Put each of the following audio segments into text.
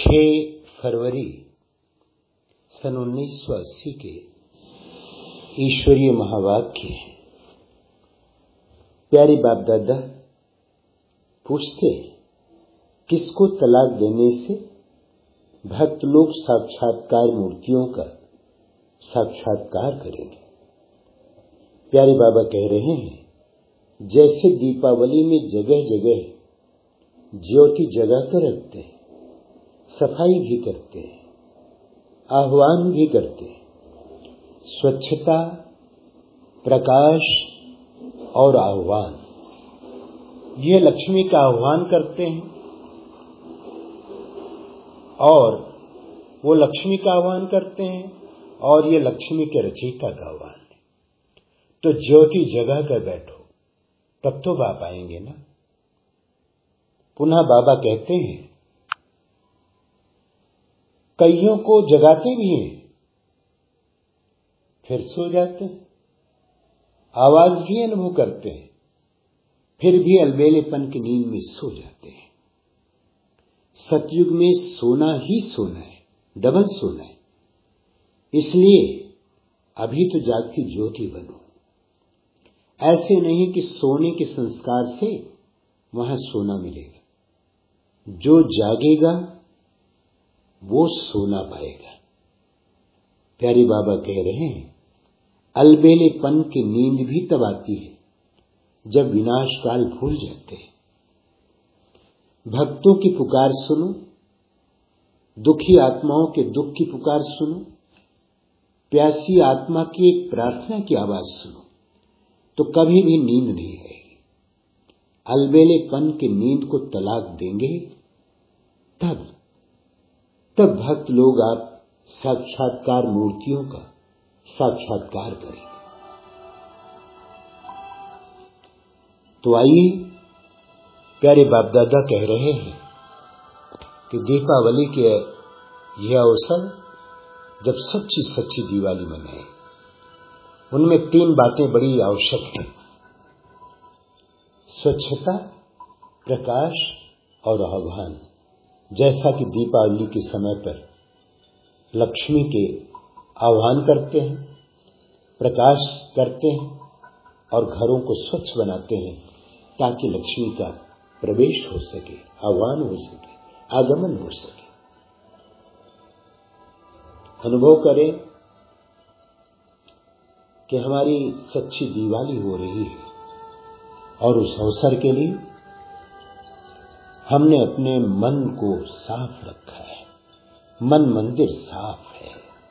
6 फरवरी सन 1980 के ईश्वरीय महावाक्य हैं। प्यारे बाप दादा पूछते किसको तलाक देने से भक्त लोग साक्षात्कार मूर्तियों का साक्षात्कार करेंगे। प्यारे बाबा कह रहे हैं जैसे दीपावली में जगह जगह ज्योति जगा कर रखते हैं, सफाई भी करते हैं, आह्वान भी करते हैं, स्वच्छता, प्रकाश और आह्वान, ये लक्ष्मी का आह्वान करते हैं और वो लक्ष्मी का आह्वान करते हैं और ये लक्ष्मी के रचयिता का आह्वान है। तो ज्योति जगा कर बैठो, तब तो बाप आएंगे ना। पुनः बाबा कहते हैं कईयों को जगाते भी हैं, फिर सो जाते हैं, आवाज भी अनुभव करते हैं, फिर भी अलबेलेपन की नींद में सो जाते हैं। सतयुग में सोना ही सोना है, डबल सोना है। इसलिए अभी तो जागती ज्योति बनो। ऐसे नहीं कि सोने के संस्कार से वहां सोना मिलेगा। जो जागेगा वो सोना पाएगा। प्यारे बाबा कह रहे हैं अलबेलेपन की नींद भी तब आती है जब विनाश काल भूल जाते हैं। भक्तों की पुकार सुनो, दुखी आत्माओं के दुख की पुकार सुनो, प्यासी आत्मा की एक प्रार्थना की आवाज सुनो, तो कभी भी नींद नहीं आएगी। अलबेलेपन की नींद को तलाक देंगे तब भक्त लोग आप साक्षात्कार मूर्तियों का साक्षात्कार करेंगे। तो आइए, प्यारे बाप दादा कह रहे हैं कि दीपावली के यह अवसर जब सच्ची सच्ची दिवाली मनाए, उनमें 3 बातें बड़ी आवश्यक हैं: स्वच्छता, प्रकाश और आह्वान। जैसा कि दीपावली के समय पर लक्ष्मी के आह्वान करते हैं, प्रकाश करते हैं और घरों को स्वच्छ बनाते हैं ताकि लक्ष्मी का प्रवेश हो सके, आह्वान हो सके, आगमन हो सके। अनुभव करें कि हमारी सच्ची दिवाली हो रही है और उस अवसर के लिए हमने अपने मन को साफ रखा है। मन मंदिर साफ है,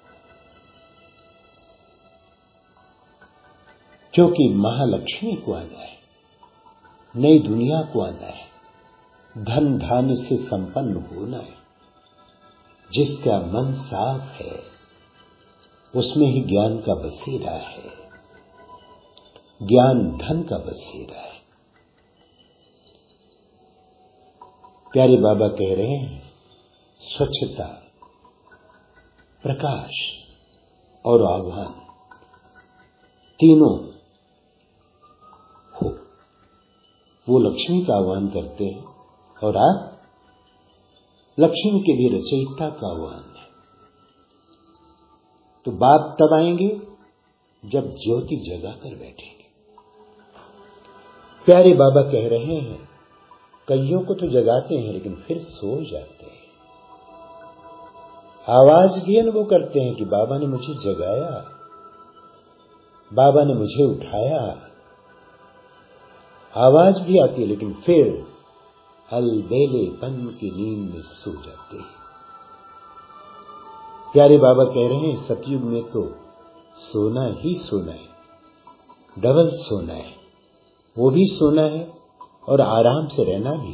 क्योंकि महालक्ष्मी को आना है, नई दुनिया को आना है, धन धान्य से संपन्न होना है। जिसका मन साफ है उसमें ही ज्ञान का बसेरा है, ज्ञान धन का बसेरा है। प्यारे बाबा कह रहे हैं स्वच्छता, प्रकाश और आह्वान तीनों हो। वो लक्ष्मी का आह्वान करते हैं और आप लक्ष्मी के भी रचयिता का आह्वान है। तो बाप तब आएंगे जब ज्योति जगा कर बैठेंगे। प्यारे बाबा कह रहे हैं कईयों को तो जगाते हैं लेकिन फिर सो जाते हैं। आवाज भी अनुभव करते हैं कि बाबा ने मुझे जगाया, बाबा ने मुझे उठाया। आवाज भी आती है लेकिन फिर अलबेलेपन की नींद में सो जाते हैं। प्यारे बाबा कह रहे हैं सतयुग में तो सोना ही सोना है, डबल सोना है। वो भी सोना है और आराम से रहना भी।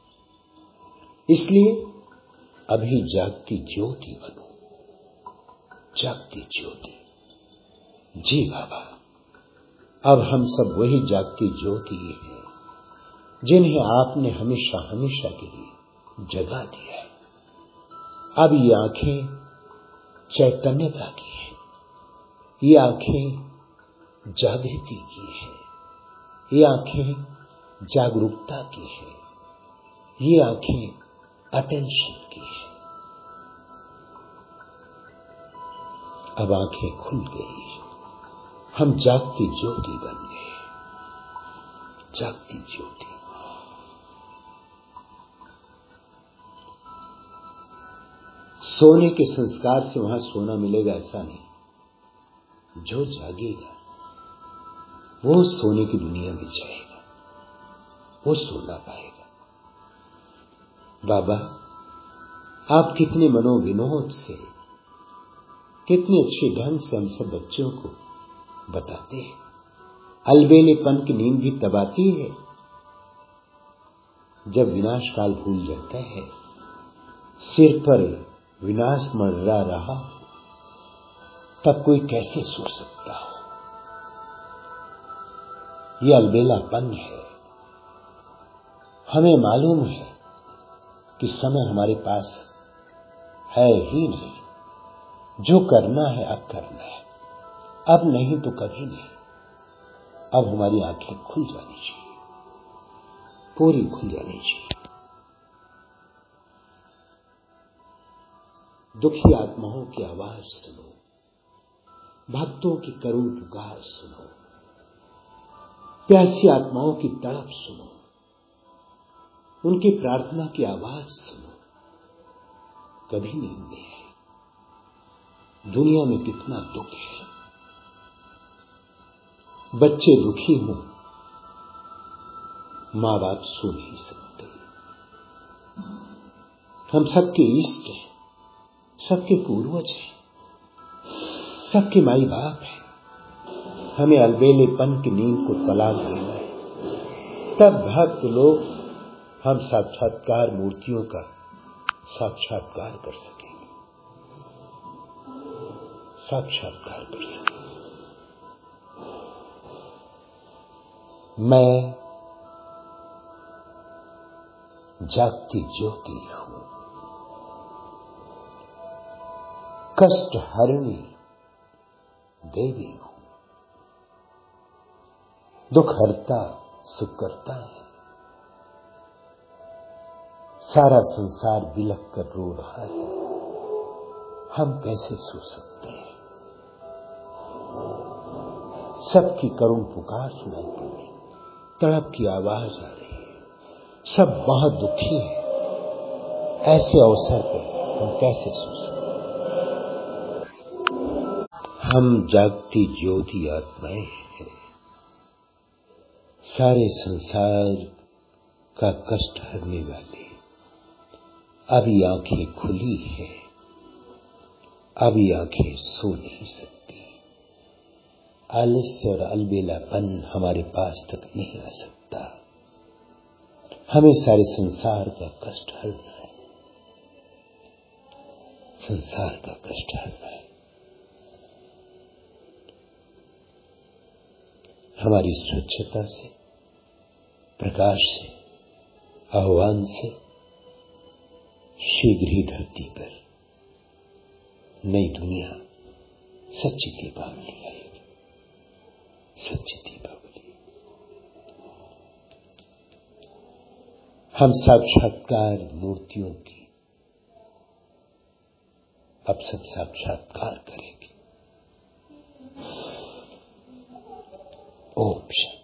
इसलिए अभी जागती ज्योति बनो, जागती ज्योति। जी बाबा, अब हम सब वही जागती ज्योति हैं जिन्हें आपने हमेशा हमेशा के लिए जगा दिया है। अब ये आंखें चैतन्यता की है, ये आंखें जागृति की है, ये आंखें जागरूकता की है, ये आंखें अटेंशन की है, अब आंखें खुल गई, हम जागती ज्योति बन गए, जागती ज्योति। सोने के संस्कार से वहां सोना मिलेगा ऐसा नहीं, जो जागेगा वो सोने की दुनिया में जाएगा, वो सोना पाएगा। बाबा, आप कितने मनोविनोद से, कितने अच्छे ढंग से हम सब बच्चों को बताते हैं। अलबेलेपन की नींद भी तब आती है जब विनाश काल भूल जाता है, सिर पर विनाश मंडरा रहा हो, तब कोई कैसे सो सकता हो। यह अलबेलापन है। हमें मालूम है कि समय हमारे पास है ही नहीं, जो करना है अब करना है, अब नहीं तो कभी नहीं। अब हमारी आंखें खुल जानी चाहिए, पूरी खुल जानी चाहिए। दुखी आत्माओं की आवाज सुनो, भक्तों की करुण पुकार सुनो, प्यासी आत्माओं की तड़प सुनो, उनकी प्रार्थना की आवाज सुनो। कभी नींद नहीं है। दुनिया में कितना दुख है। बच्चे दुखी हों, मां बाप सो नहीं सकते। हम सबके इष्ट हैं, सबके पूर्वज हैं, सबके माई बाप हैं। हमें अलबेलेपन की नींद को तलाक देना है, तब भक्त लोग हम साक्षात्कार मूर्तियों का साक्षात्कार कर सकेंगे, साक्षात्कार कर सकेंगे। मैं जागती ज्योति हूं, कष्ट हरणी देवी हूं। दुख हरता सुख करता है। सारा संसार बिलख कर रो रहा है, हम कैसे सो सकते हैं। सबकी करुण पुकार सुनाई पड़ रही, तड़प की आवाज आ रही है, सब बहुत दुखी हैं। ऐसे अवसर पर हम कैसे सो सकते हैं। हम जागती ज्योति आत्माएं हैं। सारे संसार का कष्ट हरने वाले अभी आंखें खुली है, अभी आंखें सो नहीं सकती। आलस्य और अलबेलापन हमारे पास तक नहीं आ सकता। हमें सारे संसार का कष्ट हरना है, संसार का कष्ट हरना है। हमारी स्वच्छता से, प्रकाश से, आह्वान से शीघ्र ही धरती पर नई दुनिया, सच्ची दीपावली आएगी, सच्ची दीपावली। हम साक्षात्कार मूर्तियों की अब सब साक्षात्कार करेंगे। ओम शांति।